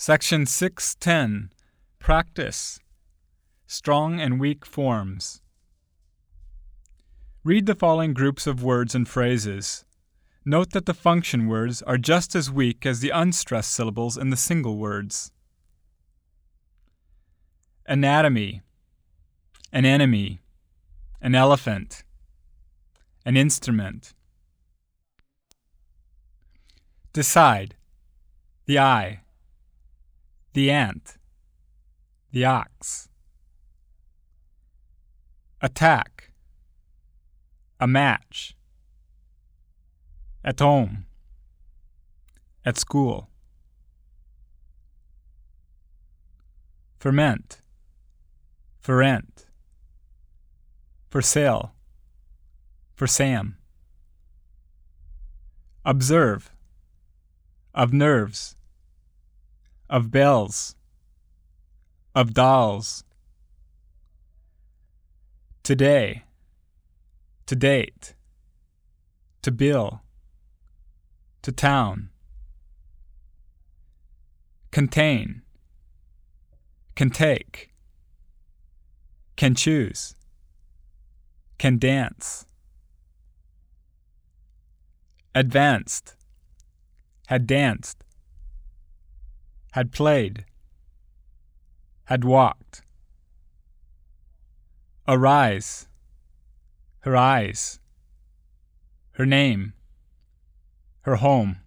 Section 610. Practice. Strong and weak forms. Read the following groups of words and phrases. Note that the function words are just as weak as the unstressed syllables in the single words. Anatomy, an enemy, an elephant, an instrument. Decide, the eye, the ant, the ox. Attack, a match. At home, at school. Ferment, for rent, for sale, for Sam. Observe, of nerves, of bells, of dolls. Today, to date, to bill, to town. Contain, can take, can choose, can dance. Advanced, had danced, had played, had walked. Arise, her eyes, her name, her home.